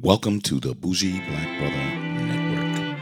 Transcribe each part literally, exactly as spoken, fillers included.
Welcome to the Bougie Black Brother Network.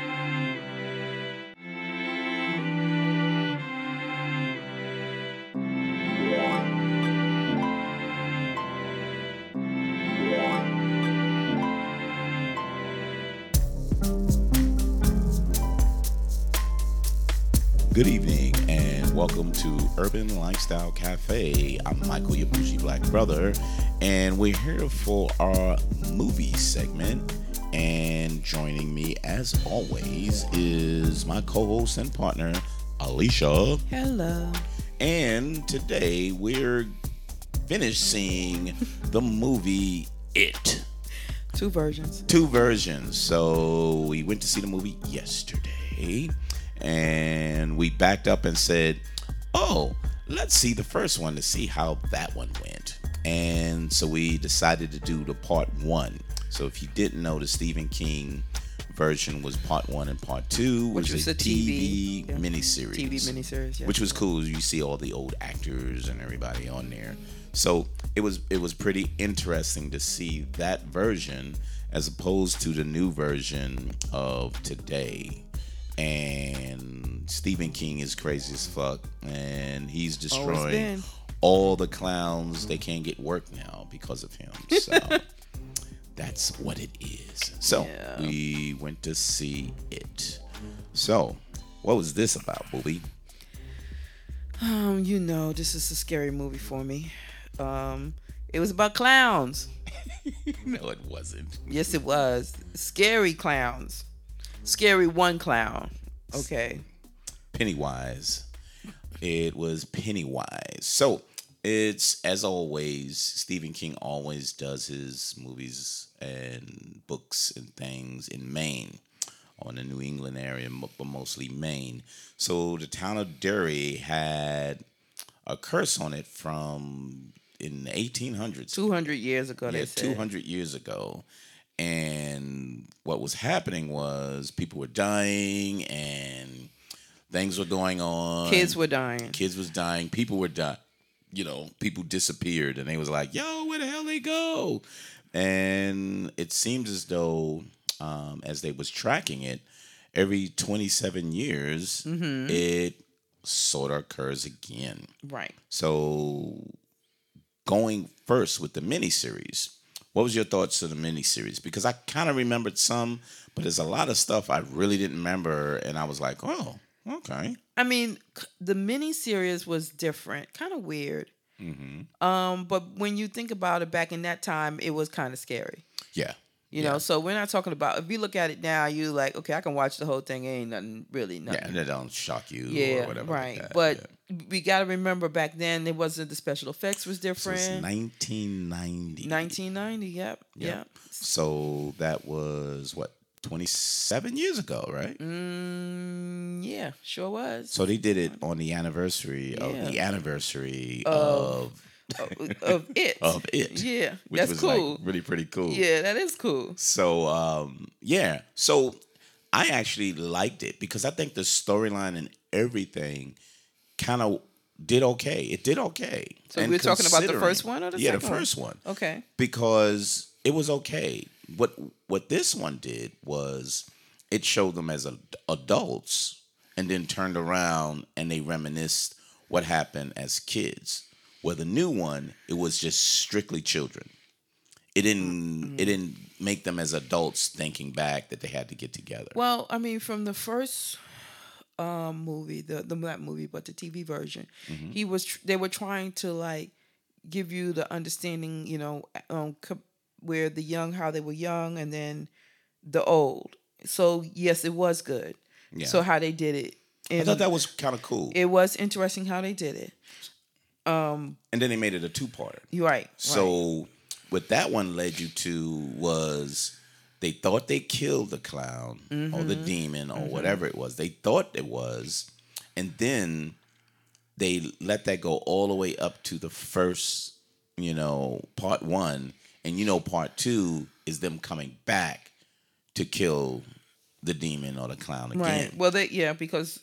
Good evening and welcome to Urban Lifestyle Cafe. I'm Michael, your bougie black brother, and we're here for our movie segment. And joining me, as always, is my co-host and partner, Alicia. Hello. And today we're finished seeing the movie It. Two versions. Two versions. So we went to see the movie yesterday. And we backed up and said, oh, let's see the first one to see how that one went. And so we decided to do the part one. So if you didn't know, the Stephen King version was part one and part two, Which was a a T V, T V yeah. miniseries. T V miniseries, yeah. Which was cool. You see all the old actors and everybody on there. So it was it was pretty interesting to see that version as opposed to the new version of today. And Stephen King is crazy as fuck, and he's destroying all the clowns. They can't get work now because of him. So that's what it is. So Yeah. we went to see it. So what was this about, Booby? Um, you know, this is a scary movie for me. Um, it was about clowns. No, it wasn't. Yes, it was. Scary clowns. Scary one clown. Okay. Pennywise. It was Pennywise. So it's, as always, Stephen King always does his movies and books and things in Maine, or in the New England area, but mostly Maine. So the town of Derry had a curse on it from in the eighteen hundreds. two hundred years ago, Yeah, they said. two hundred years ago. And what was happening was people were dying and things were going on. Kids were dying. Kids was dying. People were dying. You know, people disappeared, and they was like, "Yo, where the hell they go?" And it seemed as though, um, as they was tracking it, every twenty-seven years, Mm-hmm. it sort of occurs again. Right. So, going first with the miniseries. What was your thoughts of the miniseries? Because I kind of remembered some, but there's a lot of stuff I really didn't remember, and I was like, oh, okay. I mean, c- the miniseries was different, kind of weird. Mm-hmm. Um, but when you think about it, back in that time, it was kind of scary. Yeah. You Yeah. know, so we're not talking about, if you look at it now, you like, okay, I can watch the whole thing. It ain't nothing, really Yeah, nothing. and that don't shock you Yeah, or whatever. right. Like that. But yeah. we got to remember back then, it wasn't, the special effects was So it's different. nineteen ninety. nineteen ninety, yep, Yep. yep. So that was, what, twenty-seven years ago, right? Mm, yeah, sure was. So they did it on the anniversary of Yeah. the anniversary Of- of of, of it. of it. Yeah, Which that's was cool. like really pretty cool. Yeah, that is cool. So um, yeah, so I actually liked it because I think the storyline and everything kind of did okay. It did okay. So And we're talking about the considering- first one or the yeah, second the one? first one Okay. because it was okay. What what this one did was it showed them as a, adults and then turned around and they reminisced what happened as kids. Where the new one, it was just strictly children. It didn't Mm-hmm. it didn't make them as adults thinking back that they had to get together. Well, I mean, from the first um, movie, the the not movie, but the T V version, Mm-hmm. he was tr- they were trying to like give you the understanding, you know, um, co- where the young, how they were young, and then the old. So yes, it was good. Yeah. So how they did it, I and thought that was kind of cool. it was interesting how they did it. Um, And then they made it a two-parter. you're right. right. So what that one led you to was they thought they killed the clown or the Mm-hmm. demon or whatever it was. They thought it was. And then they let that go all the way up to the first, you know, part one. And you know, part two is them coming back to kill the demon or the clown again. Right. Well, they yeah, because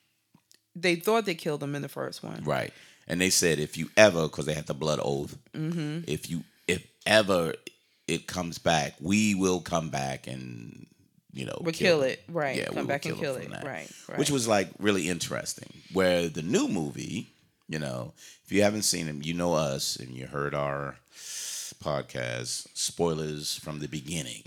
they thought they killed them in the first one. Right. And they said if you ever, because they had the blood oath, Mm-hmm. if you if ever it comes back. We will come back and you know We'll kill kill him. it. Right. Yeah, we Come will back and kill him kill from it. that. Right. Right. Which was like really interesting. Where the new movie, you know, if you haven't seen him, you know us and you heard our podcast spoilers from the beginning.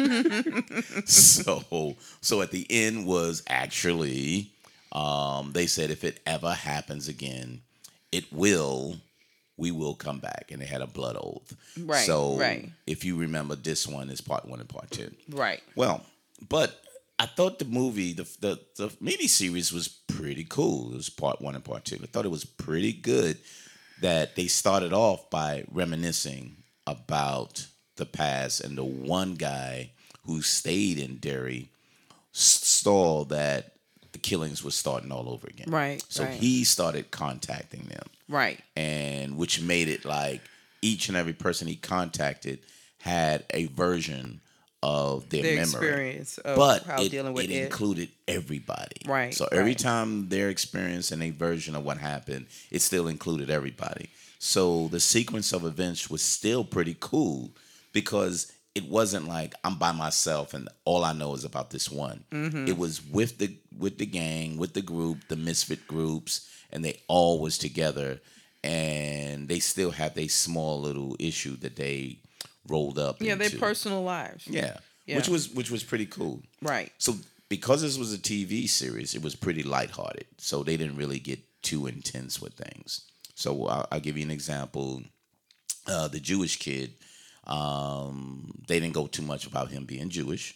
so so at the end was actually um they said if it ever happens again, it will we will come back, and they had a blood oath. Right. So Right. if you remember, this one is part one and part two. Right. Well, but I thought the movie, the the the mini series was pretty cool. It was part one and part two. I thought it was pretty good that they started off by reminiscing about the past, and the one guy who stayed in Derry saw that the killings were starting all over again. Right. So right. he started contacting them, Right. and which made it like each and every person he contacted had a version of their Their memory, experience of but how it, dealing with it it. included everybody. Right, So every right. time they're experiencing a version of what happened, it still included everybody. So the sequence of events was still pretty cool because it wasn't like I'm by myself and all I know is about this one. Mm-hmm. It was with the with the gang, with the group, the misfit groups, and they all was together, and they still had a small little issue that they rolled up Yeah, into. their personal lives. Yeah. Yeah. Which was which was pretty cool. Right. So because this was a T V series, it was pretty lighthearted. So they didn't really get too intense with things. So I'll, I'll give you an example. Uh, the Jewish kid, um, they didn't go too much about him being Jewish.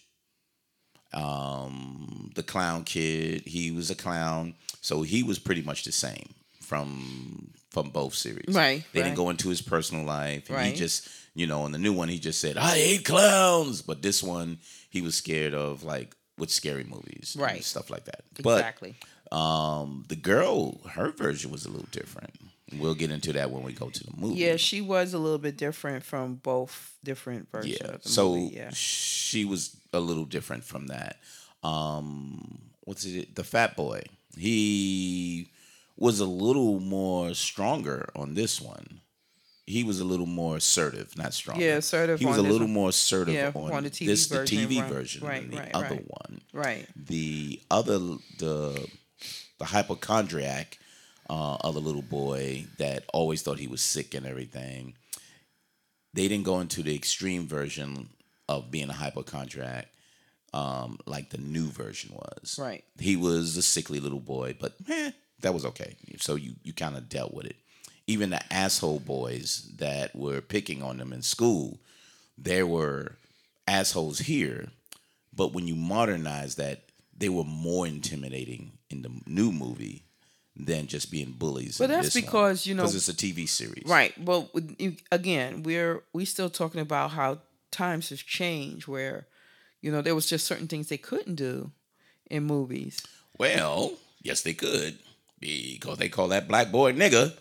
Um, the clown kid, he was a clown, so he was pretty much the same from from both series. Right, They right. didn't go into his personal life. And He Right. just, you know, in the new one, he just said, "I hate clowns," but this one, he was scared of like with scary movies, and Right. stuff like that. Exactly. But um, the girl, her version was a little different. We'll get into that when we go to the movie. Yeah, she was a little bit different from both different versions Yeah. of the So movie. Yeah. she was a little different from that. Um, what's it? The fat boy. He was a little more stronger on this one. He was a little more assertive, not stronger. Yeah, assertive He was a on this little one. more assertive Yeah, on, on the T V this, the version, T V right, version, right, than the right, other right. one. Right. The other, the the hypochondriac, uh, other little boy that always thought he was sick and everything. They didn't go into the extreme version of being a hypochondriac, um, like the new version was. Right. He was a sickly little boy, but eh, that was okay. So you, you kind of dealt with it. Even the asshole boys that were picking on them in school, there were assholes here, but when you modernize that, they were more intimidating in the new movie than just being bullies. But in that's this one. because, you know- because it's a T V series, Right. Well, with- you- again, we're we still talking about how times have changed where, you know, there was just certain things they couldn't do in movies. Well, yes, they could because they call that black boy nigga.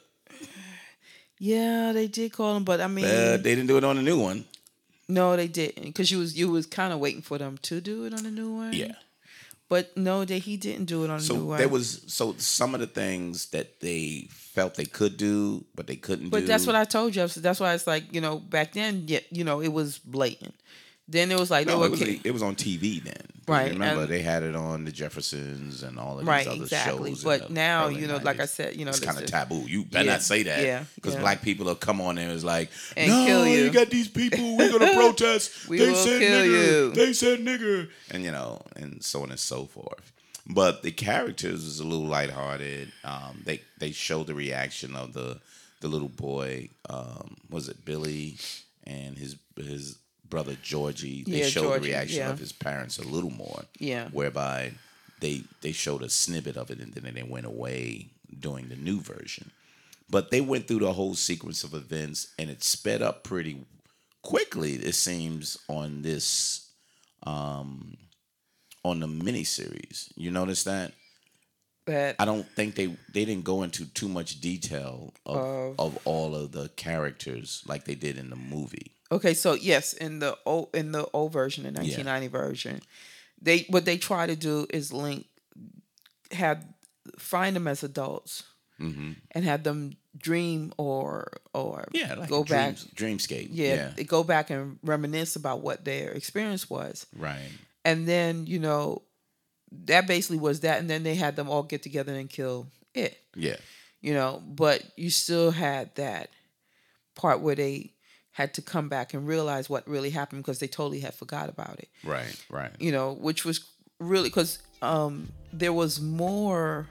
Yeah, they did call him, but I mean, Uh, they didn't do it on the new one. no, they didn't, because you was you was kind of waiting for them to do it on the new one. Yeah. But no, they he didn't do it on the new So one. there was so some of the things that they felt they could do, but they couldn't But do. that's what I told you. So that's why it's like, you know, back then, yeah, you know, it was blatant. Then it was like, they No, were it was ki- it was on T V then. Right, Remember, and- they had it on the Jeffersons and all of these Right, other exactly. shows. in But the now, early you know, like I nineties. said, you know, it's this kind of is- taboo. You better Yeah, not say that. yeah, Because yeah. black people will come on there and it's like, And no, kill you. you got these people. We're gonna protest. We they will said kill nigger. you. They said nigger. And you know, and so on and so forth. But the characters was a little lighthearted. Um, they they showed the reaction of the the little boy. Um, was it Billy and his his brother Georgie? They Yeah, showed Georgie, the reaction yeah. of his parents a little more. Yeah. Whereby they they showed a snippet of it and then they went away doing the new version. But they went through the whole sequence of events and it sped up pretty quickly, it seems, on this um on the miniseries. You notice that? that I don't think they they didn't go into too much detail of Of- of all of the characters like they did in the movie. Okay, so yes, in the old in the old version, the nineteen ninety version, they what they try to do is link have find them as adults mm-hmm. and had them dream or or yeah, like go a back. dream, dreamscape. Yeah, Yeah, they go back and reminisce about what their experience was. right. And then, you know, that basically was that. And then they had them all get together and kill it. Yeah, You know, but you still had that part where they had to come back and realize what really happened because they totally had forgot about it. right, right. You know, which was really because um, there was more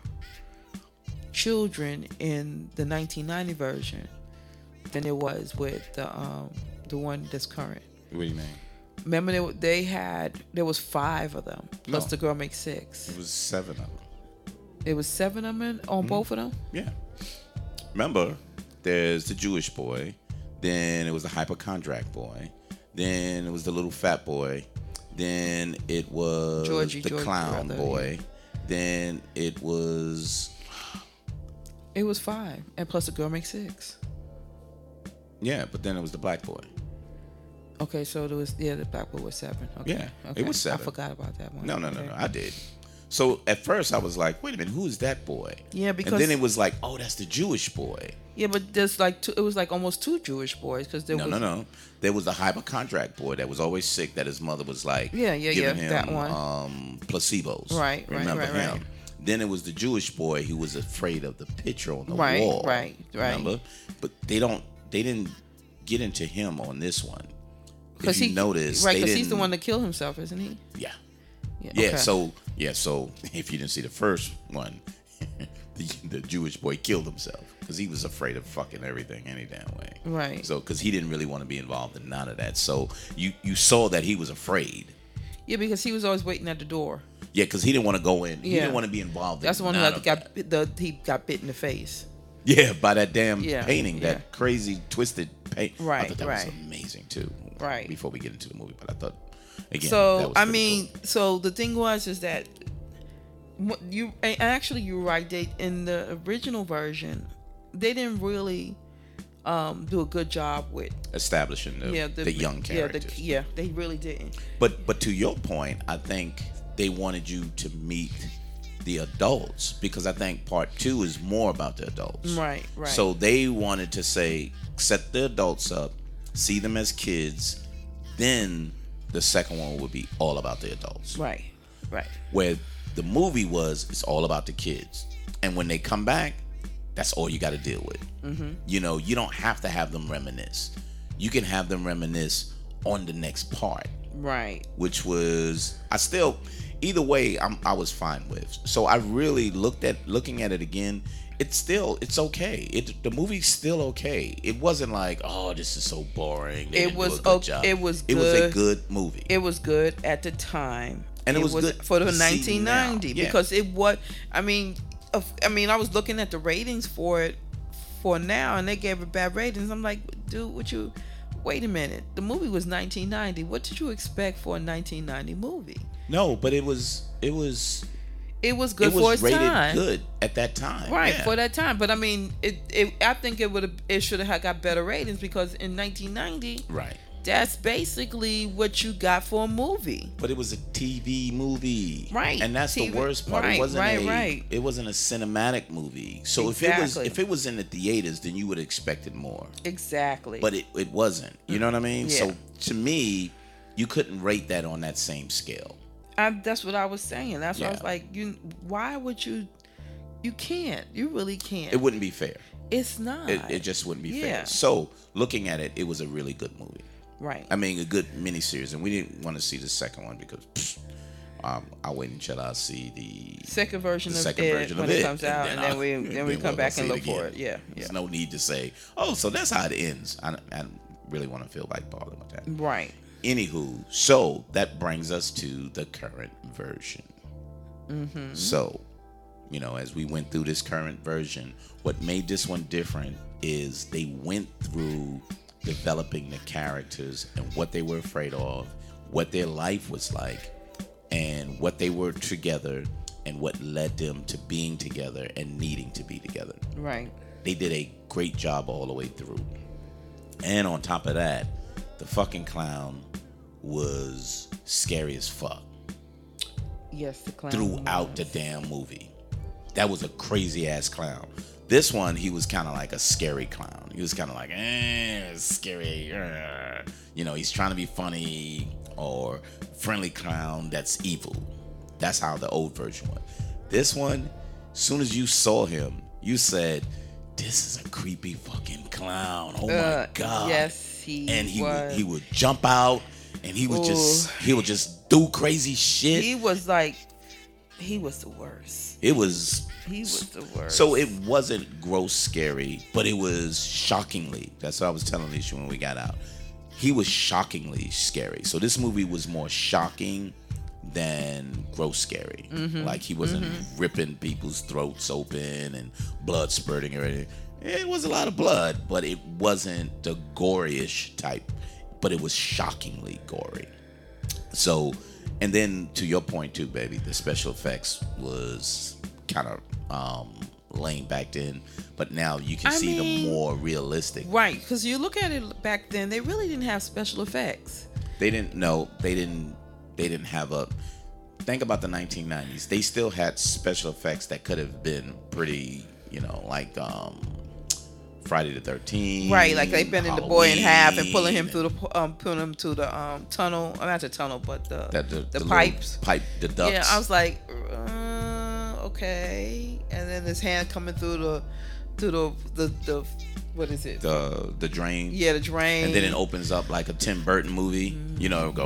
children in the nineteen ninety version than there was with the um, the one that's current. What do you mean? Remember, they, they had there was five of them plus No. the girl makes six. It was seven of them. It was seven of them on both of them. Yeah. Remember, there's the Jewish boy, then it was the hypochondriac boy, then it was the little fat boy, then it was Georgie, the Georgie, clown rather, boy, then it was It was five, and plus the girl makes six. yeah, but then it was the black boy. Okay, so there was yeah, the black boy was seven. Okay, Yeah, it okay. was seven. I forgot about that one. No, no, no, Okay. no. I did. So at first I was like, wait a minute, who is that boy? Yeah, because and then it was like, oh, that's the Jewish boy. yeah, but there's like two, it was like almost two Jewish boys because there No, was no, no. There was the hypochondriac boy that was always sick that his mother was like Yeah, yeah, giving yeah, him that one. um placebos. Right, right, Remember right, him? right. Then it was the Jewish boy who was afraid of the picture on the Right, wall. right, right. Remember? But they don't they didn't get into him on this one. because If you he notice, right they because he's the didn't- one that killed himself, isn't he? Yeah. Yeah. Yeah, okay. so yeah, so if you didn't see the first one, the, the Jewish boy killed himself because he was afraid of fucking everything any damn way. Right. So because he didn't really want to be involved in none of that. So you you saw that he was afraid. Yeah, because he was always waiting at the door. Yeah, because he didn't want to go in. He Yeah. didn't want to be involved. That's the in one who none had of got that. the he got bit in the face. Yeah, by that damn Yeah, painting, yeah. that crazy twisted paint. I Right, thought that right. was amazing too. Right. Before we get into the movie, but I thought again. that So was I pretty mean, cool. so the thing was is that what you and actually you're right. They in the original version, they didn't really um, do a good job with establishing the, yeah the, young yeah, characters. the, yeah, they really didn't. But but to your point, I think they wanted you to meet the adults because I think part two is more about the adults. Right, right. So they wanted to say set the adults up, see them as kids, then the second one would be all about the adults. Right, right. Where the movie was, it's all about the kids. And when they come back, that's all you got to deal with. Mm-hmm. You know, you don't have to have them reminisce. You can have them reminisce on the next part, Right. which was I still either way I'm I was fine with. So I really looked at looking at it again. It's still it's okay. It the movie's still okay. It wasn't like oh this is so boring. They It didn't do was a good okay- job. it was It was a good. good movie. It was good at the time, And it was good for the to see nineteen ninety now. Yeah. because it was. I mean, of- I mean, I was looking at the ratings for it for now, and they gave it bad ratings. I'm like, dude, what you? Wait a minute. The movie was nineteen ninety. What did you expect for a nineteen ninety movie? no, but it was it was It was good it for was its rated time. good at that time. Right, yeah. for that time. But I mean, it, it I think it would have it should have got better ratings because in nineteen ninety, Right. that's basically what you got for a movie. But it was a T V movie. Right, And that's T V the worst part. right, it wasn't right, a right. it wasn't a cinematic movie. So if it was Exactly. if it was in the theaters, then you would have expected more. Exactly. But it, it wasn't. You know what I mean? Yeah. So to me, you couldn't rate that on that same scale. I, that's what I was saying. That's why I was Yeah. like, you. Why would you? You can't. You really can't. It wouldn't be fair. it's not. It, it just wouldn't be Yeah. fair. So looking at it, it was a really good movie. right. I mean, a good miniseries, and we didn't want to see the second one because pfft, um, I'll wait until I see the second version the of second it version when of it it, comes out, and then I'll- we then we we'll come back see and it look for it. again. Yeah, yeah. There's no need to say, oh, so that's how it ends. I, I really want to feel like bothering with that. Right. Anywho, so that brings us to the current version. Mm-hmm. So, you know, as we went through this current version, what made this one different is they went through developing the characters and what they were afraid of, what their life was like, and what they were together, and what led them to being together and needing to be together. Right. They did a great job all the way through. And on top of that, the fucking clown was scary as fuck Yes, the clown. throughout was. the damn movie. That was a crazy ass clown. This one, he was kind of like a scary clown. He was kind of like, eh, scary. Uh. You know, he's trying to be funny or friendly clown that's evil. That's how the old version was. This one, as soon as you saw him, you said, this is a creepy fucking clown. Oh Uh, my God. yes, he And he was. would, he would jump out and he would Ooh. just he would just do crazy shit. He was like, he was the worst. It was He was the worst. So it wasn't gross scary, but it was shockingly. That's what I was telling you when we got out. He was shockingly scary. So this movie was more shocking than gross scary. Mm-hmm. Like he wasn't mm-hmm. ripping people's throats open and blood spurting or anything. It was a lot of blood, but it wasn't the gory-ish type. But it was shockingly gory. So, and then to your point too, baby, the special effects was kind of um, lame back then, but now you can I see mean, them more realistic. Right, because you look at it back then, they really didn't have special effects. They didn't know. They didn't. They didn't have a. Think about the nineteen nineties. They still had special effects that could have been pretty, you know, like um, Friday the thirteenth. Right, like they bending the boy in half and pulling him and through the um, pulling him to the um tunnel. Oh, not the tunnel, but the that, the, the, the pipes. Pipe, the ducts. Yeah, I was like, uh, okay. And then his hand coming through the, through the the, the what is it? the the drain. Yeah, the drain. And then it opens up like a Tim Burton movie. You know, it'll go,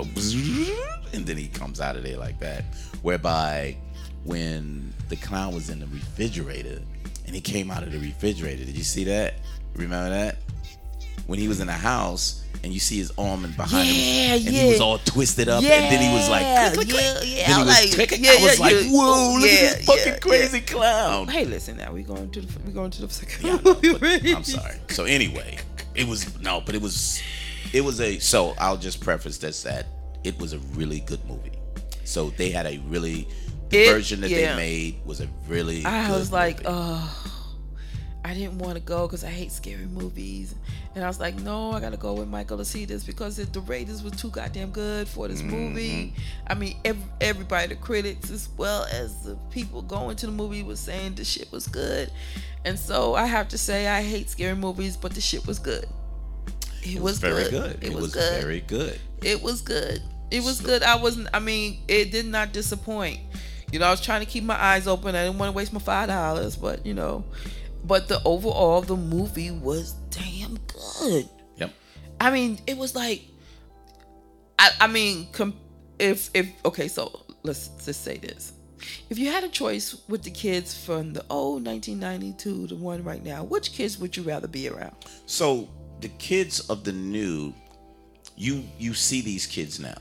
and then he comes out of there like that. Whereby when the clown was in the refrigerator and he came out of the refrigerator, did you see that? Remember that? When he was in the house and you see his arm and behind Yeah, him, and yeah. he was all twisted up, Yeah, and then he was like, click, click, yeah, click. yeah, Then he I was like- clicking. yeah, I was yeah, like, yeah. whoa, look Yeah, at this fucking yeah, crazy yeah. clown. Hey, listen now. We going to the we going to the second Yeah, I know, movie. but I'm sorry. So anyway, it was no, but it was, it was a. So I'll just preface this that it was a really good movie. So they had a really the It- version that yeah. they made was a really. I good was like, movie. oh, I didn't want to go because I hate scary movies. And I was like, no, I got to go with Michael to see this because it, the ratings was too goddamn good for this movie. I mean, every, everybody, the critics as well as the people going to the movie was saying the shit was good. And so I have to say, I hate scary movies, but the shit was good. It, it was, very good. good. It, was, good. very good. It was good. It was So- good. I wasn't. I mean, it did not disappoint. You know, I was trying to keep my eyes open. I didn't want to waste my five dollars, but you know, but the overall, the movie was damn good. Yep. I mean, it was like, I, I mean, com- if if okay, so let's just say this: if you had a choice with the kids from the old nineteen ninety-two, the one right now, which kids would you rather be around? So the kids of the new, you you see these kids now.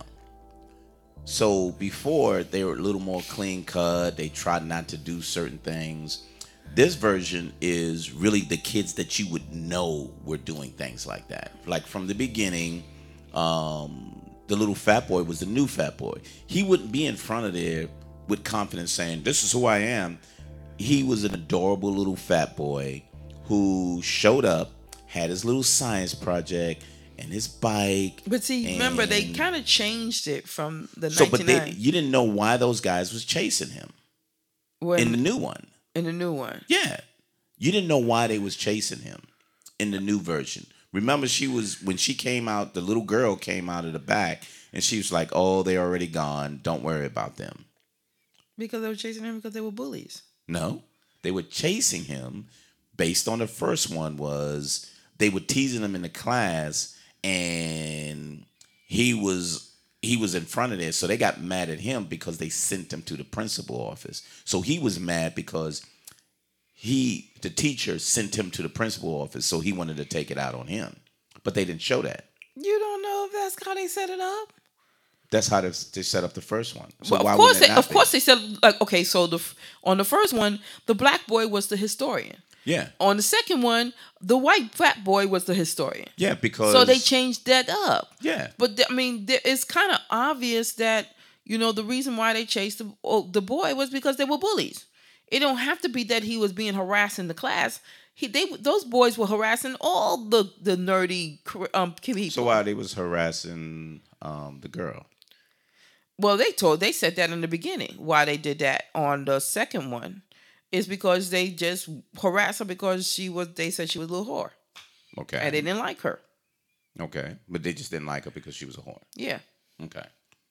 So before they were a little more clean cut. They tried not to do certain things. This version is really the kids that you would know were doing things like that. Like from the beginning, um, the little fat boy was the new fat boy. He wouldn't be in front of there with confidence saying, "This is who I am." He was an adorable little fat boy who showed up, had his little science project and his bike. But see, remember they and- kind of changed it from the so, but they, ninety-nine you didn't know why those guys was chasing him when, in the new one. in the new one. Yeah, you didn't know why they was chasing him in the new version. Remember, she was when she came out. The little girl came out of the back, and she was like, "Oh, they're already gone. Don't worry about them." Because they were chasing him because they were bullies. No, they were chasing him based on the first one. Was they were teasing him in the class, and he was he was in front of there, so they got mad at him because they sent him to the principal office. So he was mad because he the teacher sent him to the principal office, so he wanted to take it out on him. But they didn't show that. You don't know if that's how they set it up. That's how they, they set up the first one. So Well, why of course, wouldn't it they, not of be? course they said like okay. So the f- on the first one, the black boy was the historian. Yeah, On the second one, the white fat boy was the historian. yeah, because So they changed that up. Yeah, But th- I mean, there, it's kind of obvious that you know the reason why they chased the oh, the boy was because they were bullies. It don't have to be that he was being harassed in the class. He they those boys were harassing all the the nerdy cr- um people. so why they was harassing um, the girl? Well, they told they said that in the beginning why they did that on the second one. It's because they just harassed her because she was. They said she was a little whore, Okay. and they didn't like her. Okay. But they just didn't like her because she was a whore. Yeah. Okay.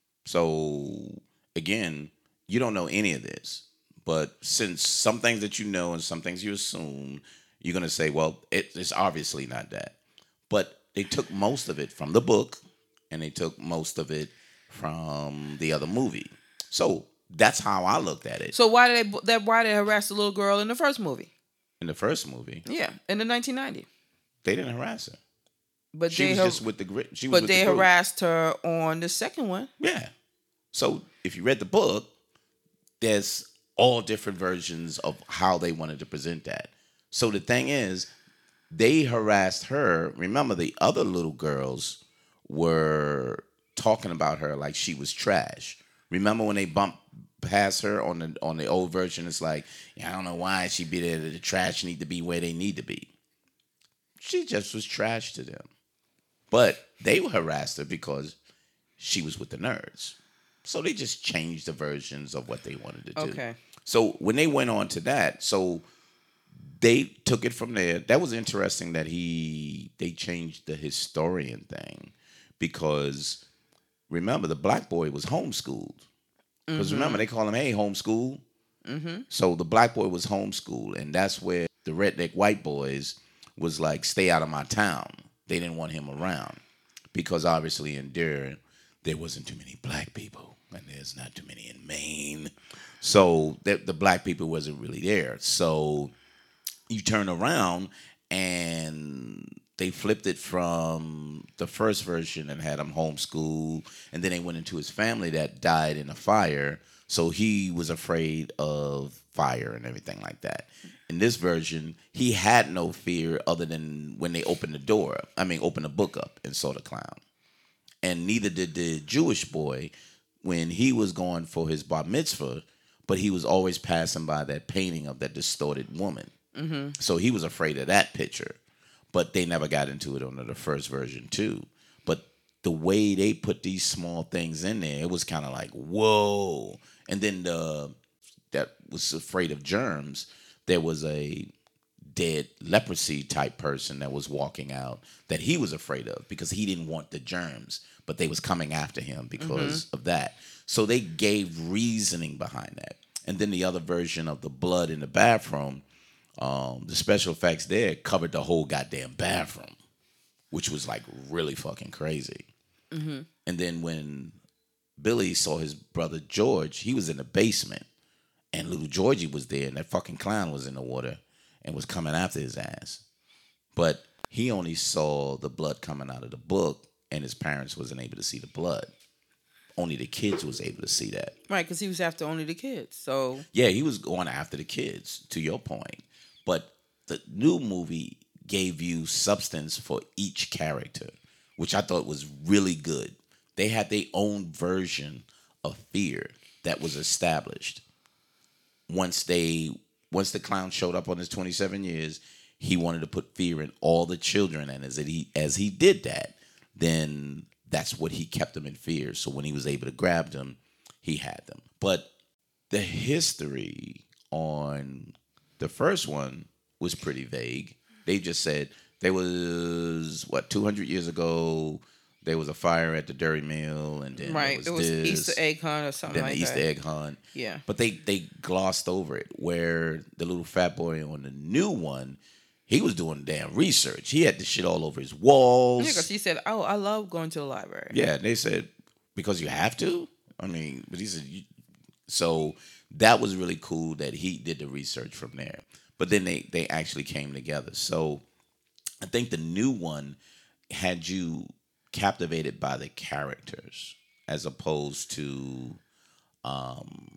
So again, you don't know any of this, but since some things that you know and some things you assume, you're gonna say, well, it, it's obviously not that. But they took most of it from the book, and they took most of it from the other movie. So that's how I looked at it. So why did they that why they harass the little girl in the first movie? In the first movie, Yeah, in the nineteen ninety. they didn't harass her. But She they was har- just with the grit. She was but with they the group. harassed her on the second one. Yeah. So if you read the book, there's all different versions of how they wanted to present that. So the thing is, they harassed her. Remember, the other little girls were talking about her like she was trash. Remember when they bumped past her on the on the old version? It's like, yeah, I don't know why she be there. The trash need to be where they need to be. She just was trash to them. But they harassed her because she was with the nerds. So they just changed the versions of what they wanted to do. Okay. So when they went on to that, so they took it from there. That was interesting that he they changed the historian thing because remember the black boy was homeschooled. Because Mm-hmm. remember they call him, hey, homeschool. Mm-hmm. So the black boy was homeschooled, and that's where the redneck white boys was like, stay out of my town. They didn't want him around because obviously in there, there wasn't too many black people, and there's not too many in Maine. So the, the black people wasn't really there. So you turn around and they flipped it from the first version and had him homeschooled, and then they went into his family that died in a fire. So he was afraid of fire and everything like that. In this version, he had no fear other than when they opened the door. I mean, opened the book up and saw the clown. And neither did the Jewish boy when he was going for his bar mitzvah, but he was always passing by that painting of that distorted woman. Mm-hmm. So he was afraid of that picture. But they never got into it under the first version too. But the way they put these small things in there, it was kind of like, whoa. And then the that was afraid of germs, there was a dead leprosy type person that was walking out that he was afraid of because he didn't want the germs, but they was coming after him because mm-hmm. of that. So they gave reasoning behind that. And then the other version of the blood in the bathroom, um, the special effects there covered the whole goddamn bathroom, which was like really fucking crazy. Mm-hmm. And then when Billy saw his brother George, he was in the basement, and little Georgie was there, and that fucking clown was in the water and was coming after his ass. But he only saw the blood coming out of the book, and his parents wasn't able to see the blood. Only the kids was able to see that. Right, because he was after only the kids. So yeah, he was going after the kids, to your point. But the new movie gave you substance for each character, which I thought was really good. They had their own version of fear that was established. Once they, once the clown showed up on his twenty-seven years, he wanted to put fear in all the children, and as he as he did that, then that's what he kept them in fear. So when he was able to grab them, he had them. But the history on the first one was pretty vague. They just said there was, what, two hundred years ago, there was a fire at the Dairy Mill, and then right, there was, it was this, Easter egg hunt or something then like the Easter that. egg hunt. Yeah. But they, they glossed over it, where the little fat boy on the new one, he was doing damn research. He had the shit all over his walls. Yeah, because he said, oh, I love going to the library. Yeah, and they said, because you have to? I mean, but he said, you, so that was really cool that he did the research from there. But then they, they actually came together. So I think the new one had you captivated by the characters as opposed to, um,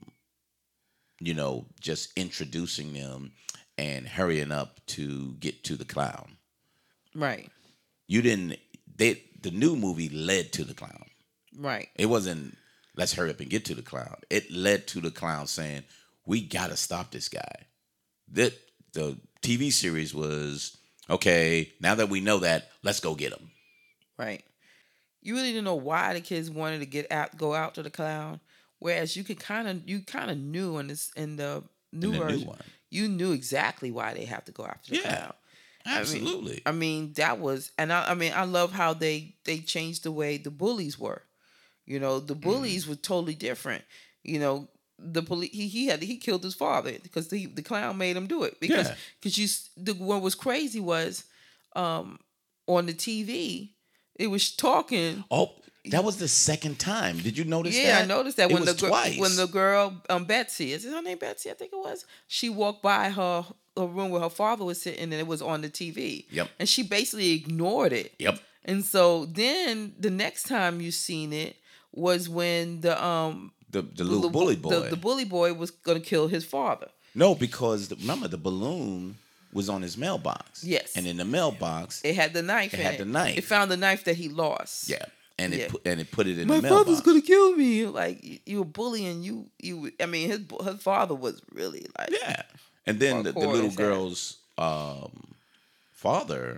you know, just introducing them and hurrying up to get to the clown. Right. You didn't, they, the new movie led to the clown. Right. It wasn't, let's hurry up and get to the clown. It led to the clown saying, we got to stop this guy. That the T V series was, okay, now that we know that, let's go get him. Right. You really didn't know why the kids wanted to get out, go out to the clown, whereas you could kind of, you kind of knew in this in the new In the version. new one. you knew exactly why they have to go after the Yeah, clown. absolutely. I mean, I mean that was, and I, I mean, I love how they they changed the way the bullies were. You know, the Mm. bullies were totally different. You know, the police he, he had he killed his father because the the clown made him do it because Yeah. because you s- the what was crazy was um on the T V it was talking. Oh, that was the second time. Did you notice Yeah, I that? noticed that It when the was girl, twice. when the girl, um, Betsy, is it her name Betsy? I think it was. She walked by her, her room where her father was sitting, and it was on the T V. Yep. And she basically ignored it. Yep. And so then the next time you seen it was when the um The the the little little bu- bully the, boy. the bully boy was gonna kill his father. No, because the, remember the balloon was on his mailbox. Yes. And in the mailbox, It had the knife. It in had the knife. It found the knife that he lost. yeah, and it Yeah. put and it put it in My the mailbox. father's gonna kill me. Like you, you were bullying you. You. I mean, his his father was really like. Yeah, and then the, the Hardcore little as that. girl's um, father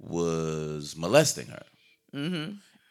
was molesting her. Mm-hmm.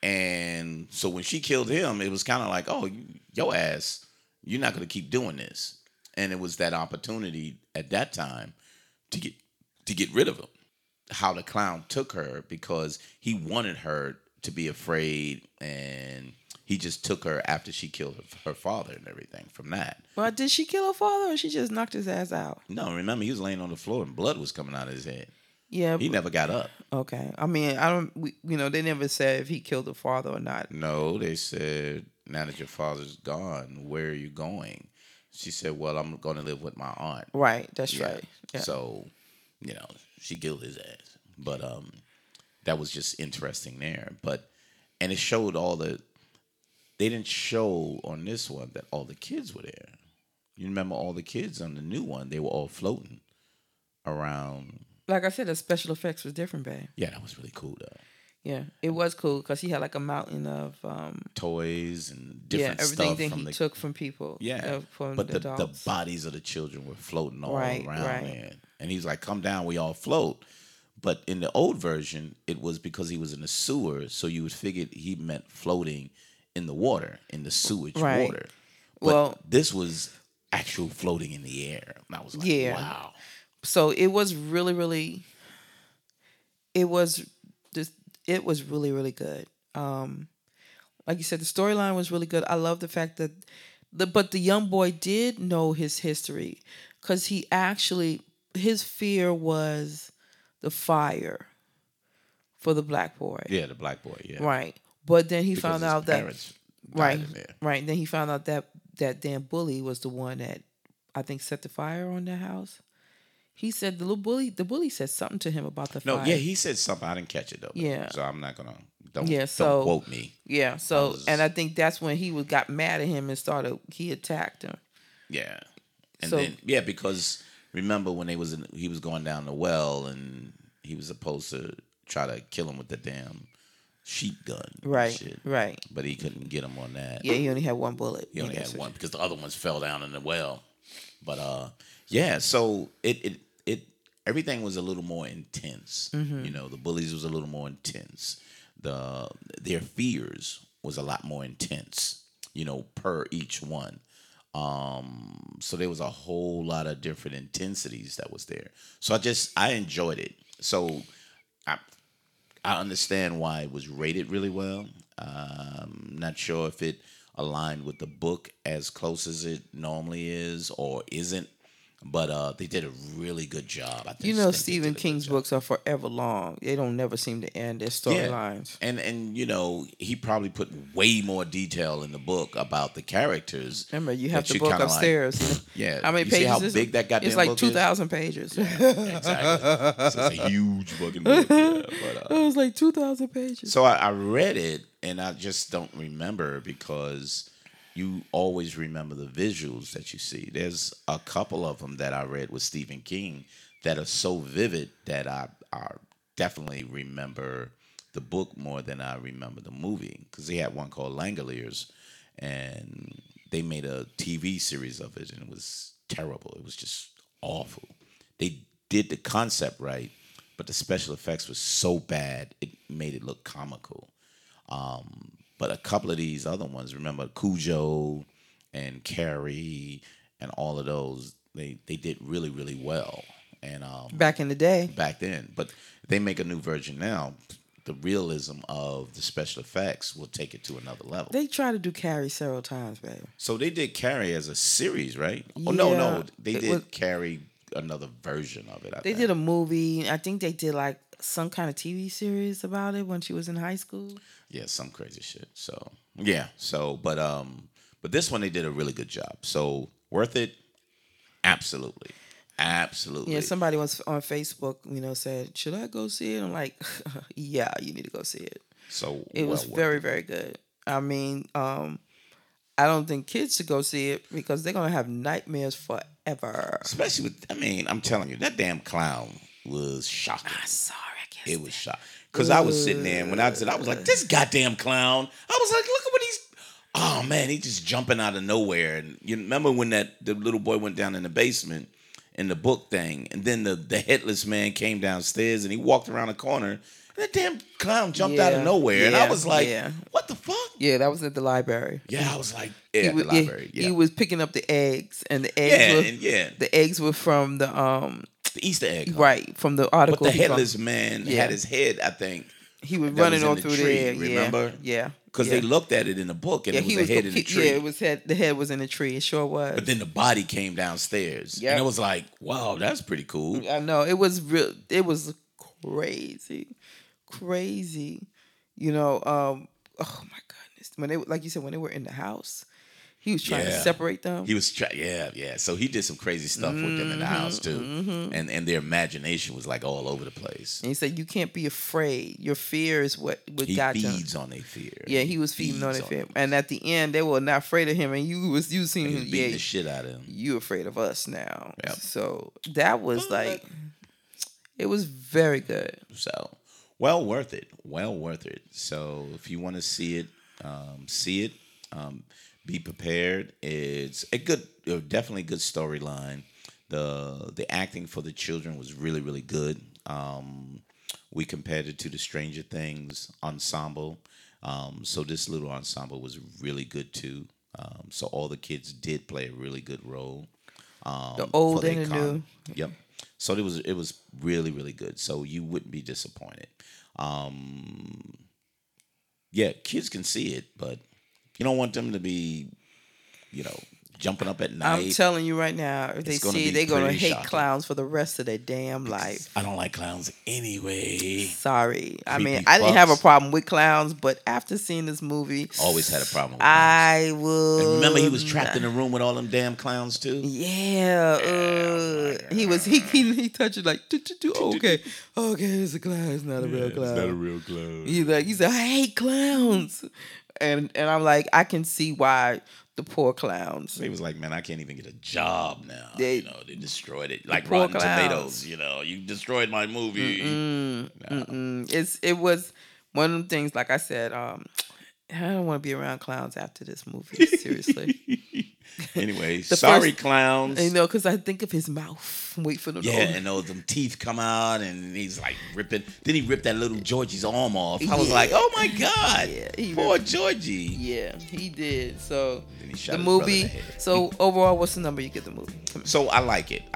And so when she killed him, it was kind of like, oh, you, your ass, you're not going to keep doing this. And it was that opportunity at that time to get to get rid of him. How the clown took her because he wanted her to be afraid, and he just took her after she killed her, her father and everything from that. Well, did she kill her father, or she just knocked his ass out? No, remember he was laying on the floor and blood was coming out of his head. Yeah. He but- never got up. Okay. I mean, I don't. We, you know, they never said if he killed the father or not. No, they said, now that your father's gone, where are you going? She said, well, I'm going to live with my aunt. Right. That's Yeah. right. Yeah. So, you know, she killed his ass. But um, that was just interesting there. But, and it showed all the, they didn't show on this one that all the kids were there. You remember all the kids on the new one, they were all floating around. Like I said, the special effects was different, babe. Yeah, that was really cool though. Yeah, it was cool because he had like a mountain of um, Toys and yeah, different everything stuff that from he the took from people. yeah, uh, from but the, the, the adults. bodies of the children were floating all Right, around right. there, and he's like, "Come down, we all float." But in the old version, it was because he was in the sewer, so you would figure he meant floating in the water, in the sewage Right. water. But Well- this was actual floating in the air. And I was like, Yeah. "Wow." So it was really, really. It was this. It was really, really good. Um, like you said, the storyline was really good. I love the fact that the but the young boy did know his history because he actually his fear was the fire for the black boy. Yeah, the black boy. Yeah, Right. But then he Because found his out that parents died right, in there. right. Then he found out that that damn bully was the one that I think set the fire on their house. He said the little bully, the bully said something to him about the No, fire. yeah, he said something. I didn't catch it though. Yeah. So I'm not gonna. Don't, Yeah, don't so- quote me. Yeah, so I was- and I think that's when he was got mad at him and started he attacked him. Yeah, and So- then yeah, because remember when they was in, he was going down the well and he was supposed to try to kill him with the damn sheep gun, and Right, shit. right. But he couldn't get him on that. Yeah, he only had one bullet. he only Yeah, had so- one because the other ones fell down in the well. But uh, yeah, so it it it everything was a little more intense. Mm-hmm. You know, the bullies was a little more intense. The their fears was a lot more intense. You know, per each one. Um, so there was a whole lot of different intensities that was there. So I just I enjoyed it. So I I understand why it was rated really well. Um, not sure if it aligned with the book as close as it normally is or isn't, but uh, they did a really good job. I think, You know, think they Stephen did a good King's job. books are forever long. They don't never seem to end their storylines. And and you know, he probably put way more detail in the book about the characters. Remember, you have that the you book kinda like- upstairs. Yeah. How many You pages see how is big it? that goddamn It's like book two is? thousand pages. Exactly. So it's a huge fucking book. Yeah, but, uh, It was like two thousand pages. So I, I read it and I just don't remember because you always remember the visuals that you see. There's a couple of them that I read with Stephen King that are so vivid that I, I definitely remember the book more than I remember the movie because he had one called Langoliers and they made a T V series of it and it was terrible. It was just awful. They did the concept right, but the special effects was so bad it made it look comical. Um, but a couple of these other ones, remember Cujo and Carrie and all of those, they they did really really well, and um, Back in the day. back then. But they make a new version now. The realism of the special effects will take it to another level. They tried to do Carrie several times, baby. So they did Carrie as a series, right? Oh no, no, Yeah, they it did was- Carrie another version of it. I They think. did a movie. I think they did like some kind of T V series about it when she was in high school. Yeah, some crazy shit. So yeah, so but um, but this one they did a really good job. So worth it, absolutely, absolutely. Yeah, somebody was on Facebook, you know, said, "Should I go see it?" I'm like, "Yeah, you need to go see it." so It well was worth very, very good. I mean, um, I don't think kids should go see it because they're gonna have nightmares forever. Especially with, I mean, I'm telling you, that damn clown was shocking. I'm sorry, I guess. It was shocking. Because I was sitting there, and when I said, I was like, this goddamn clown. I was like, look at what he's, oh man, he's just jumping out of nowhere. And you remember when that the little boy went down in the basement in the book thing, and then the, the headless man came downstairs, and he walked around the corner, and that damn clown jumped out of Yeah, nowhere. And I yeah, was like, yeah. what the fuck? Yeah, that was at the library. Yeah, I was like, yeah, he at the was, yeah, library. Yeah, he was picking up the eggs, and the eggs yeah, were and yeah, the eggs were from the um the Easter egg. hunt. right from the But article. the he found. headless man Yeah. had his head, I think, He was that running was in all the through tree, there. remember? Yeah, yeah. because yeah. they looked at it in the book, and yeah, it was he the was head in the he- tree. Yeah, it was head. The head was in the tree. It sure was. But then the body came downstairs, Yep. and it was like, wow, that's pretty cool. I know it was real. It was crazy, crazy. You know. Um. Oh my goodness. When they like you said when they were in the house, he was trying to Yeah. separate them. He was, try- yeah, yeah. So he did some crazy stuff with them in the house too, Mm-hmm. and and their imagination was like all over the place. and he said, "You can't be afraid. Your fear is what what He got them." feeds on their fear. Yeah, he was feeding on feeds their fear. them. And at the end, they were not afraid of him, and you was you seen He him. was beating Yeah, the shit out of him. you afraid of us now. Yep. So that was like, it was very good. So, well worth it. Well worth it. So, if you want to see it, um, see it. Um, be prepared. It's a good, uh, definitely good storyline. The the acting for the children was really really good. Um, we compared it to the Stranger Things ensemble. Um, so this little ensemble was really good too. Um, so all the kids did play a really good role. Um, The old for their and the new. Yep. So it was it was really really good. So you wouldn't be disappointed. Um, yeah, kids can see it, but you don't want them to be, you know, jumping up at night. I'm telling you right now, if they It's gonna see it, be they're gonna pretty hate shocking. clowns for the rest of their damn life. I don't like clowns anyway. Sorry, I mean Creepy I didn't have a fucks. problem with clowns, but after seeing this movie, Always had a problem with clowns. I will. And remember, he was trapped in a room with all them damn clowns too. Yeah, uh, he was. He he, he touched it like, "Do, do, do." Oh, okay, okay, it's a clown. It's not a real clown. real clown. He's like, he said, I hate clowns, and and I'm like, I can see why the poor clowns. He was like, man, I can't even get a job now. They- you know, they destroyed it. Like poor Rotten clowns. Tomatoes, you know, you destroyed my movie. Mm, No. mm-mm. It's it was one of them things. Like I said, um, I don't want to be around clowns after this movie. Seriously, Anyway, The sorry, first- clowns. you know, because I think of his mouth. Wait for the Yeah, nose. and those them teeth come out, and he's like ripping. Then he ripped that little Georgie's arm off. I was Yeah. like, oh my god, Yeah, he poor ripped- Georgie. Yeah, he did. So Then he shot the his brother in movie. the head. So overall, what's the number you give the movie? Come on. So I like it.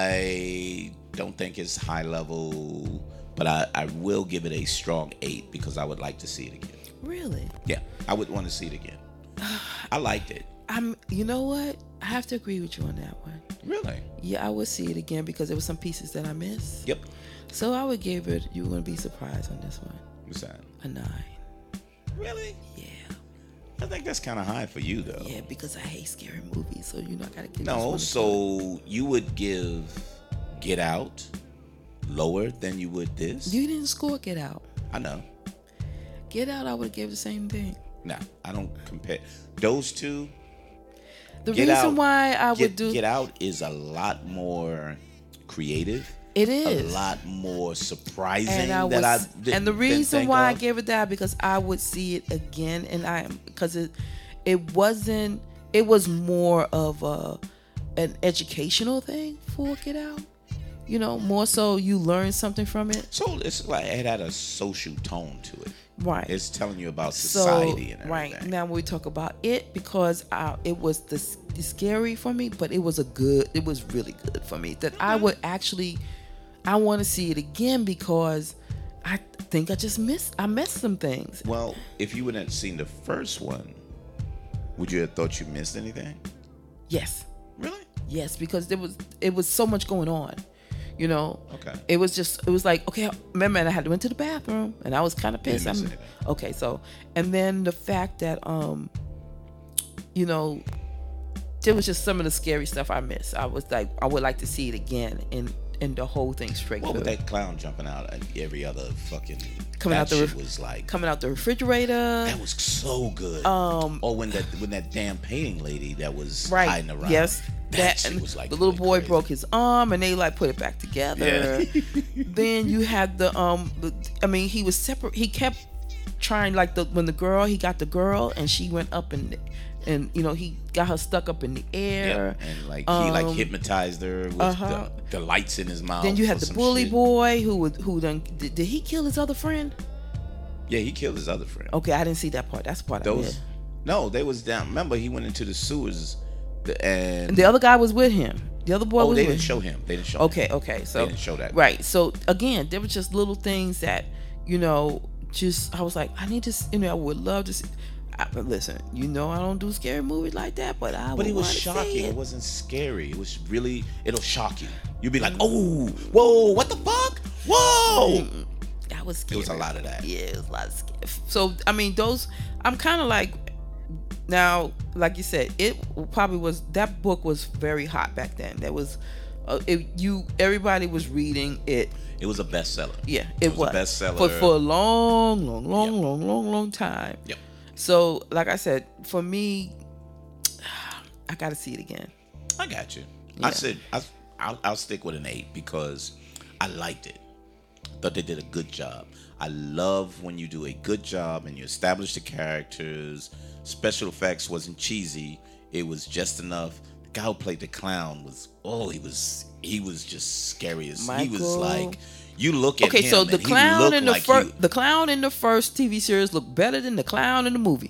I don't think it's high level, but I, I will give it a strong eight because I would like to see it again. Really? Yeah, I would want to see it again. I liked it. I'm. You know what? I have to agree with you on that one. Really? Yeah, I would see it again because there were some pieces that I missed. Yep. So I would give it. You're gonna be surprised on this one. What's that? A nine. Really? Yeah. I think that's kind of high for you, though. Yeah, because I hate scary movies. So you know, I gotta give. this No, one a so you would give Get Out lower than you would this? You didn't score Get Out. I know. Get Out, I would give the same thing. Nah, I don't compare those two. The Get reason Out- why I would Get, do Get Out is a lot more creative, it a is. lot more surprising and I that I was, didn't, and the didn't reason think why I of. gave it that because I would see it again, and I because it it wasn't it was more of a an educational thing for Get Out, you know, more so you learn something from it. So it's like it had a social tone to it. Right. It's telling you about society so, and everything. Right. Now when we talk about it, because uh, it was the, the scary for me, but it was a good, it was really good for me. That I would actually, I want to see it again because I think I just missed, I missed some things. Well, if you wouldn't have seen the first one, would you have thought you missed anything? Yes. Really? Yes, because there was, it was so much going on. You know, okay. It was just, it was like, okay, remember, and I had to went to the bathroom, and I was kind of pissed. Didn't miss I'm, anything. okay, so, and then the fact that, um, you know, there was just some of the scary stuff I missed. I was like, I would like to see it again, and and the whole thing straight What through. with that clown jumping out at every other fucking Coming that out the shit ref- was like coming out the refrigerator. that was so good. Um, or when that when that damn painting lady that was right? hiding around. Yes. That, That shit and was like the little really boy crazy. broke his arm, and they like put it back together. Yeah. Then you had the um, the, I mean, he was separate. He kept trying, like the when the girl, he got the girl, and she went up and and you know he got her stuck up in the air. Yeah. And like he like Um, hypnotized her with uh-huh. the, the lights in his mouth. Then you had or the some bully shit. boy who would who done did, did he kill his other friend? Yeah, he killed his other friend. Okay, I didn't see that part. That's the part I Those missed. no, they was down. Remember, he went into the sewers, the- and, And the other guy was with him. The other boy oh, was they with didn't him. show him. They didn't show. Okay, him. okay. So They didn't show that. Right. So again, there were just little things that, you know, just I was like, I need to, s- you know, I would love to see. I, but listen, you know, I don't do scary movies like that, but I. But would it was wanna see shocking. It. It. wasn't scary. It was really. It'll shock you. You'd be like, oh, whoa, what the fuck? Whoa. Mm, That was scary. It was a lot of that. Yeah, it was a lot of scary. So I mean, those. I'm kind of like. Now, like you said, it probably was that book was very hot back then. That was, uh, it, you everybody was reading it. It was a bestseller. Yeah, it, It was a bestseller. for for a long, long, long, Yep. long, long, long time. Yep. So, like I said, for me, I got to see it again. I got you. Yeah. I said I, I'll, I'll stick with an eight because I liked it. Thought they did a good job. I love when you do a good job and you establish the characters. Special effects wasn't cheesy. It was just enough. The guy who played the clown was oh he was he was just scary as he was Michael. like you look at Okay, him so the and he clown looked in the like first you- the clown in the first T V series looked better than the clown in the movie.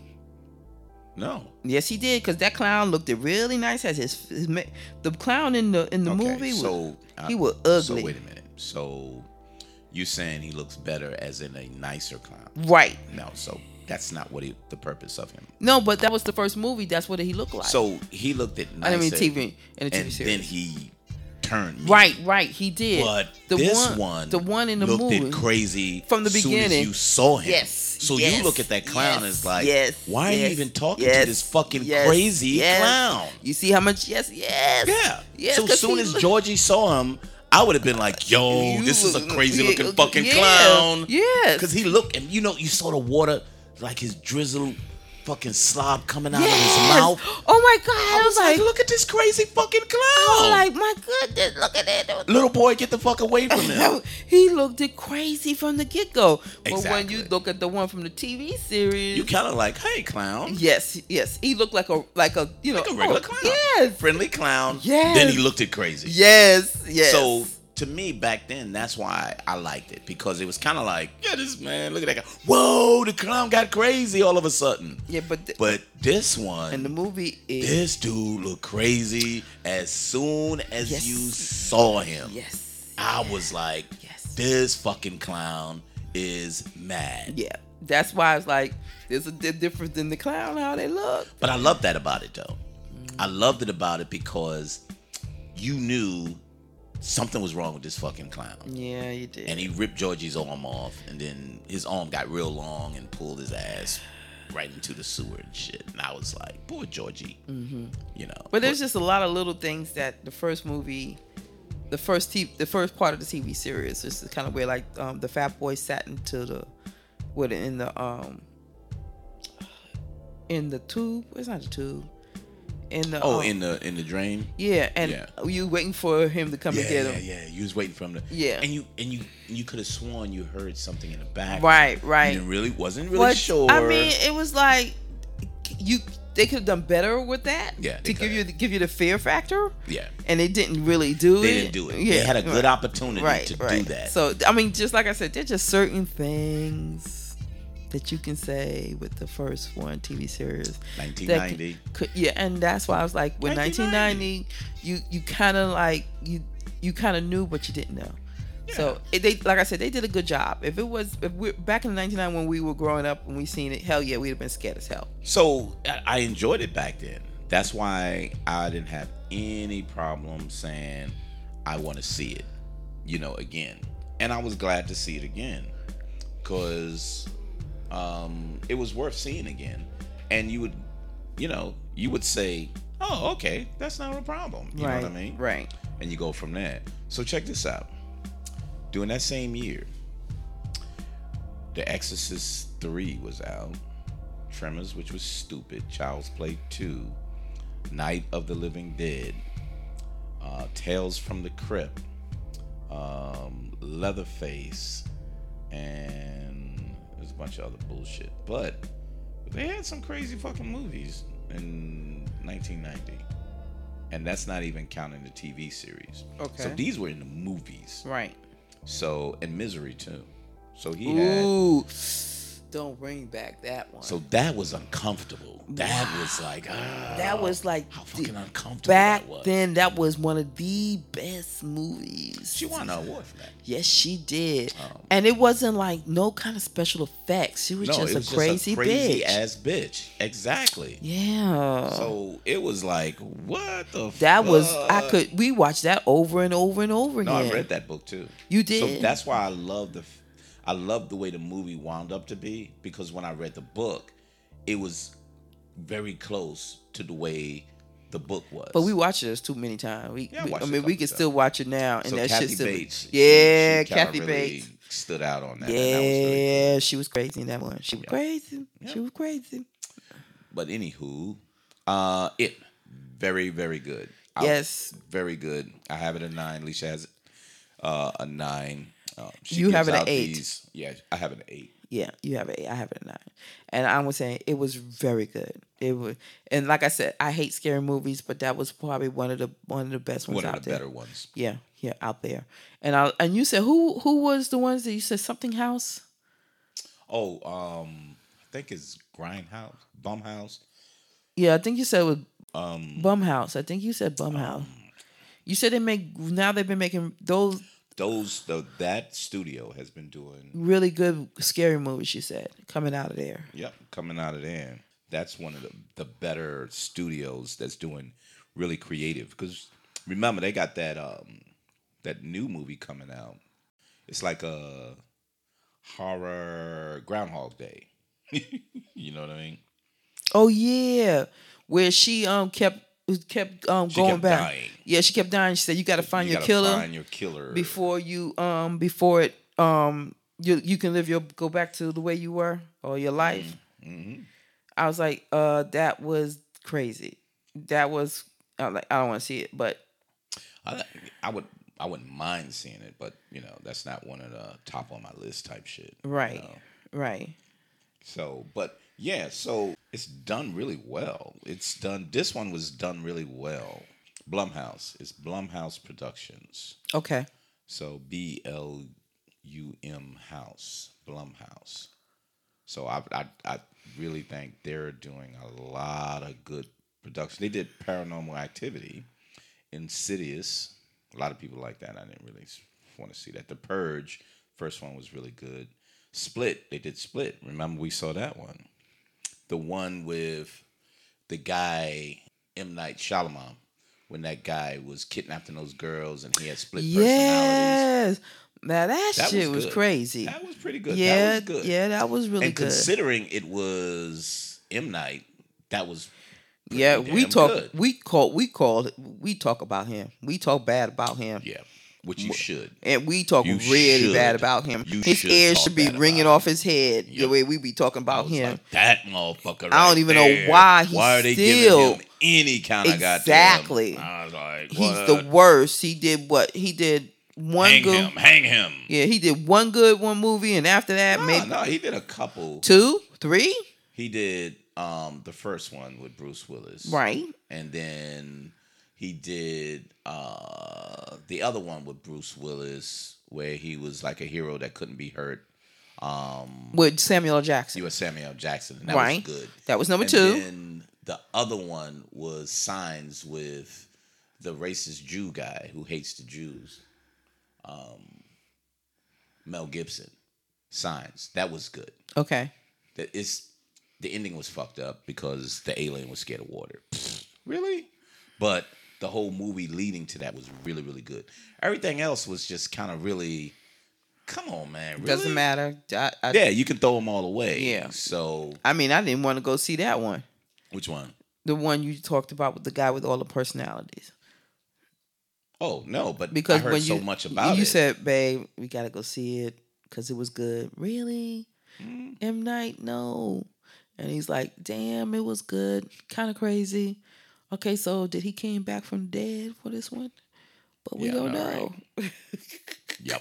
no. Yes, he did, because that clown looked really nice. As his, his ma- the clown in the in the Okay, movie was so he uh, was So ugly. wait a minute. So you saying he looks better as in a nicer clown? Right. No, so that's not what he, the purpose of him. No, but that was the first movie. That's what he looked like. So he looked at nicer. I mean, T V in the T V and series. then he turned mean. Right, right, he did. But the this one, one, the one in the looked movie at crazy from the soon as beginning. you saw him. Yes. So yes, you look at that clown yes, as like, yes, why are yes, you even talking yes, to this fucking yes, crazy yes. clown? You see how much? Yes, yes. Yeah. Yes, so 'cause as soon he as look- Georgie saw him, I would have been like, yo, You this is a look- crazy yeah, looking fucking yeah, clown. yes. Because he looked, and you know, you saw the water, like his drizzle fucking slob coming out Yes. of his mouth. Oh my god! I was like, look at this crazy fucking clown. I was like, my goodness, look at it. Little boy, get the fuck away from him. He looked it crazy from the get go. But when Exactly. you look at the one from the T V series, You kind of like, hey, clown. yes, yes, he looked like a like a you know Like a regular oh, clown. Yes, Friendly clown. Yes. Then he looked at crazy. yes, yes. So to me back then, that's why I liked it, because it was kind of like, yeah, this man, look at that guy. Whoa, the clown got crazy all of a sudden. yeah, but the, But this one, and the movie is this dude looked crazy as soon as Yes. you saw him. yes, I was like, Yes. this fucking clown is mad. yeah. That's why I was like, there's a di- difference in the clown how they look. But I love that about it, though. Mm. I loved it about it because you knew something was wrong with this fucking clown. Yeah, you did. And he ripped Georgie's arm off, and then his arm got real long and pulled his ass right into the sewer and shit. And I was like, poor Georgie. Mm-hmm. You know. But there's just a lot of little things that the first movie, the first t- the first part of the T V series, is kind of where like um, the fat boy sat into the, what in the um, in the tube. It's not the tube. In the Oh, um, in the in the drain. yeah, and Yeah. you waiting for him to come Yeah, and get yeah, him. yeah. You was waiting for him to. Yeah. And you and you you could have sworn you heard something in the back. Right, right. You didn't really wasn't really But, sure. I mean, it was like you. They could have done better with that. Yeah, they To give you could've. give you the fear factor. yeah. And they didn't really do They it. didn't do it. Yeah, They had a good right. opportunity right, to right. do that. So I mean, just like I said, there's just certain things that you can say with the first foreign T V series. nineteen that ninety. Could, yeah, and that's why I was like, with nineteen ninety, you you kind of like you you kind of knew, but you didn't know. Yeah. So it, they, like I said, they did a good job. If it was, if we're back in ninety-nine when we were growing up and we seen it, hell yeah, we'd have been scared as hell. So I I enjoyed it back then. That's why I didn't have any problem saying I want to see it, you know, again. And I was glad to see it again because um, it was worth seeing again. And you would, you know, you would say, oh, okay, that's not a problem. You right, know what I mean? Right. And you go from there. So check this out. During that same year, The Exorcist three was out. Tremors, which was stupid. Child's Play two. Night of the Living Dead. Uh, Tales from the Crypt. Um, Leatherface. And there's a bunch of other bullshit. But they had some crazy fucking movies in nineteen ninety. And that's not even counting the T V series. Okay. So these were in the movies. Right. So, and Misery too. So he Ooh, had. don't bring back that one. So that was uncomfortable. That Wow. was like, ah, that was like how fucking the- uncomfortable back that was. then. That was one of the best movies. She won an award for that. Yes, she did. Um, And it wasn't like no kind of special effects. She was no, just it was a crazy, just a crazy bitch. ass bitch. Exactly. Yeah. So it was like, what the? that fuck? was I could we watched that over and over and over No, again. I read that book too. You did? So that's why I love the, I love the way the movie wound up to be, because when I read the book, it was very close to the way the book was. But we watched it too many times. We, Yeah, I we- I watched it mean, a we couple can still watch it now, and so that Kathy shit still. Bates, she- yeah, she kinda Kathy really Bates. stood out on that. Yeah, and that was really cool. she was crazy in that one. She was Yeah. crazy. Yeah. She was crazy. But anywho, uh, it very very good. I- Yes. very good. I have it a nine. Alicia has uh, a nine. Uh, she You have gives it at out eight. These, yeah, I have an eight. Yeah, you have it. I have it at nine, and I was saying it was very good. It was, and like I said, I hate scary movies, but that was probably one of the one of the best ones One out of the there. better ones. Yeah, yeah, out there. And I and you said who who was the ones that you said something house? Oh, um, I think it's Grindhouse, Bumhouse. Yeah, I think you said it was Um, Bumhouse. I think you said Bumhouse. You said they make now they've been making those those the that studio has been doing. really good scary movies. You said coming out of there. Yep, coming out of there. That's one of the, the better studios that's doing really creative. Because remember, they got that um that new movie coming out. It's like a horror Groundhog Day. You know what I mean? Oh yeah, where she um kept kept um She going kept back. dying. Yeah, she kept dying. She said you got to find You your gotta killer Find your killer before you um before it um you you can live your go back to the way you were or your life. Mm-hmm. I was like, uh, that was crazy. That was I was like I don't want to see it, but I, I would I wouldn't mind seeing it, but you know that's not one of the top on my list type shit. you right, know? right. So, but yeah, so it's done really well. It's done. This one was done really well. Blumhouse. It's Blumhouse Productions. Okay. So B L U M House. Blumhouse. So I, I I really think they're doing a lot of good production. They did Paranormal Activity, Insidious. A lot of people like that. I didn't really want to see that. The Purge. First one was really good. Split. They did Split. Remember we saw that one. The one with the guy M. Night Shyamalan, when that guy was kidnapping those girls and he had split personalities. Yes. Now that, That shit was, good. crazy. That was pretty good. Yeah, that was good. yeah, that was really and good. considering it was M. Night, that was pretty Yeah, damn we talk. good. We call. We call. We talk about him. We talk bad about him. Yeah, which you should. And we talk You really should. bad about him. You his should ears talk should be bad ringing about off his head the Yep. way we be talking I about was him. like, that motherfucker. Right I don't even know there. why he Why are they still- giving him any kind of Exactly. goddamn? I was like, He's what? the worst. He did what? He did one hang good. him, hang him. Yeah, he did one good one movie, and after that, No, maybe no, he did a couple. two, three. He did um the first one with Bruce Willis. Right. And then he did uh the other one with Bruce Willis where he was like a hero that couldn't be hurt. Um, With Samuel L. Jackson. you were Samuel L. Jackson, and that Right. was good. That was number and two. Then the other one was Signs with the racist Jew guy who hates the Jews. Um, Mel Gibson. Signs. That was good. Okay. That is the ending was fucked up because the alien was scared of water. Really? But the whole movie leading to that was really, really good. Everything else was just kind of really, come on, man. Really? Doesn't matter. I, I, Yeah, you can throw them all away. Yeah. So, I mean, I didn't want to go see that one. which one? The one you talked about with the guy with all the personalities. Oh, no, but Because I heard when so you, much about you it. said, babe, we got to go see it because it was good. Really? Mm. M. Night? No. And he's like, damn, it was good. Kind of crazy. Okay, so did he came back from the dead for this one? But we Yeah, don't I know, know. Yep.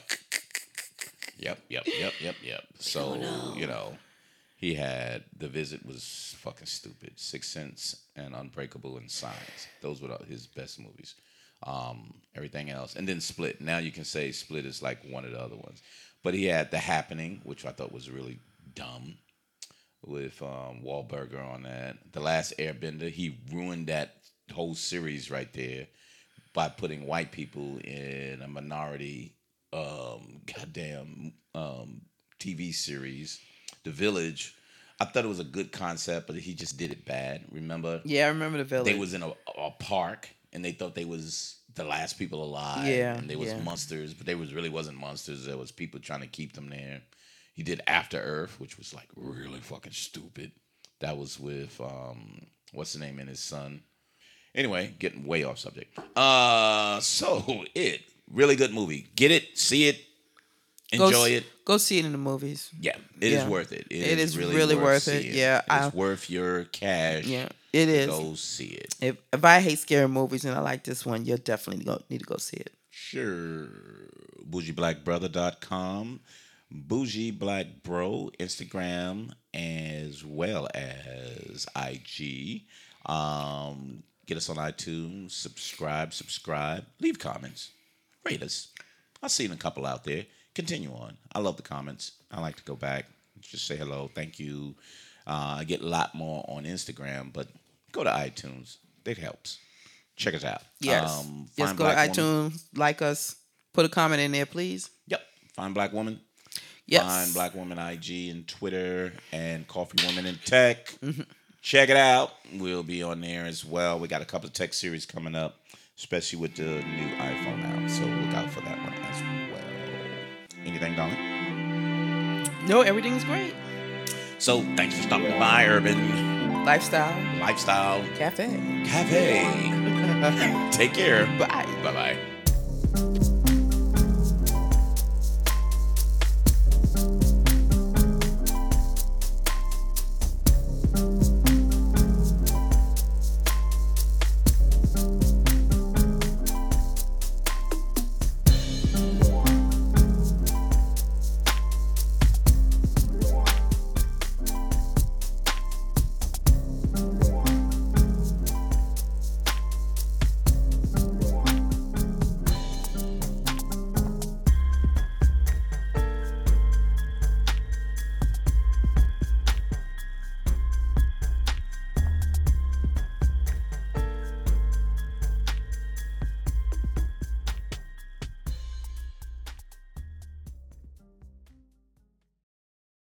Yep, yep, yep, yep, yep. So, you know, he had The Visit was fucking stupid. Sixth Sense and Unbreakable and Signs. Those were his best movies. Um, everything else. And then Split. Now you can say Split is like one of the other ones. But he had The Happening, which I thought was really dumb, with um, Wahlberger on that. The Last Airbender. He ruined that whole series right there by putting white people in a minority um, goddamn um, T V series. The Village. I thought it was a good concept, but he just did it bad. Remember? Yeah, I remember The Village. They was in a, a park, and they thought they was the last people alive. Yeah, And they was yeah. monsters, but they was really wasn't monsters. There was people trying to keep them there. He did After Earth, which was like really fucking stupid. That was with um, what's the name and his son. Anyway, getting way off subject. Uh, so it really good movie. Get it, see it, Go enjoy s- it. Go see it in the movies. Yeah, it is Yeah. worth it. It is really worth it. seeing. Yeah, it's I- worth your cash. Yeah, it is. Go see it. If if I hate scary movies and I like this one, you'll definitely go, need to go see it. Sure. bougie black brother dot com, Bougie Black Bro, Instagram, as well as I G. Um, get us on iTunes, subscribe, subscribe, leave comments, rate us. I've seen a couple out there. Continue on. I love the comments. I like to go back, just say hello, thank you. Uh, I get a lot more on Instagram, but go to iTunes. It helps. Check us out. Yes. Um, Yes, Find go to Black Woman. iTunes, like us, put a comment in there, please. Yep. Find Black Woman. Yes. Find Black Woman I G and Twitter and Coffee Woman in Tech. Mm-hmm. Check it out. We'll be on there as well. We got a couple of tech series coming up, especially with the new iPhone out. So look out for that one as well. Anything, darling? No, everything's great. So thanks for stopping by Urban Lifestyle Lifestyle Cafe. Cafe. Take care. Bye. Bye-bye.